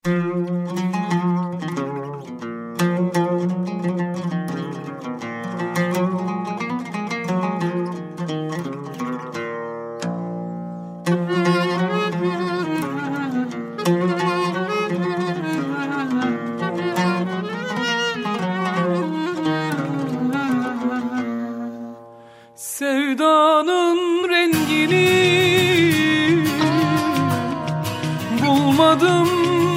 Sevdanın rengini bulmadım,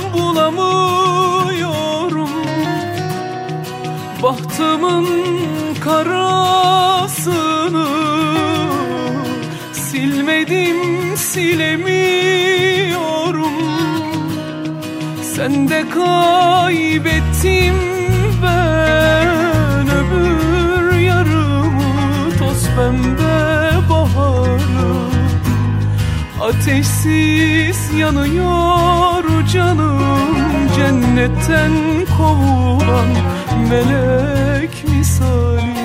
bulamıyorum. Bahtımın karasını silmedim, silemiyorum. Sende kaybettim ben öbür yarımı, toz pembe baharı. Ateşsiz yanıyor canım, cennetten kovulan melek misali.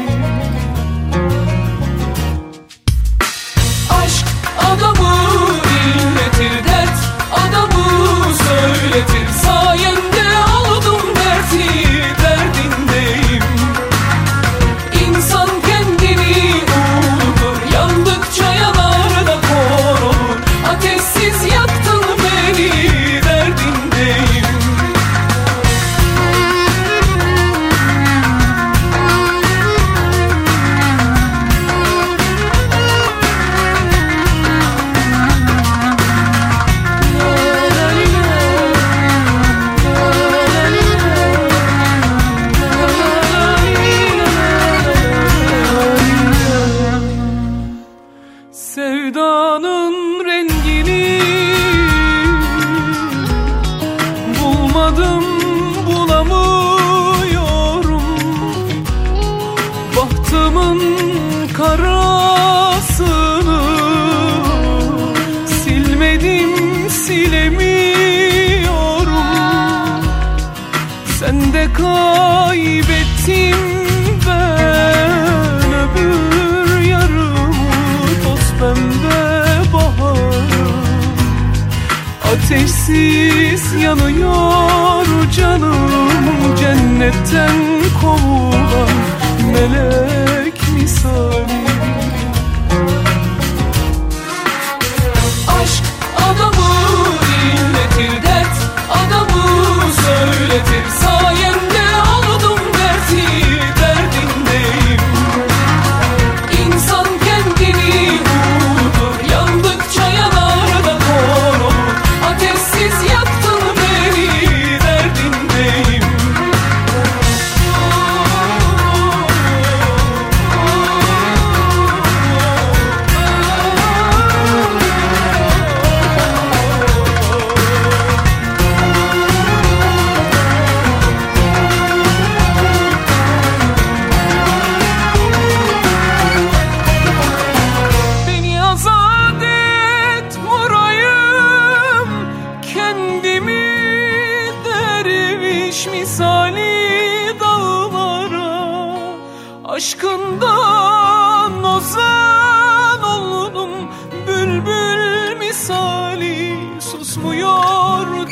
Aşk adamı inletir, dert adamı söyletir. Sayende oldum dertli, derdindeyim. İnsan kendini unutur, yandıkça yanar da kor olur. Ateşsiz yaktın beni, derdindeyim. Sevdanın rengini bulmadım, bulamıyorum. Bahtımın karasını silmedim, silemiyorum. Sende kaybettim ben öbür yarımı, toz pembe baharı. Ateşsiz yanıyor canım, cennetten kovulan melek misali. Aşk adamı inletir, dert adamı söyletir. Sayende oldum dertli, derdindeyim. İnsan kendini unutur, yandıkça yanar da kor olur. Ateşsiz yaktın beni, derdindeyim. Beni azat et vurayım kendimi derviş misali dağlara. Aşkından ozan oldum bülbül misali, susmuyor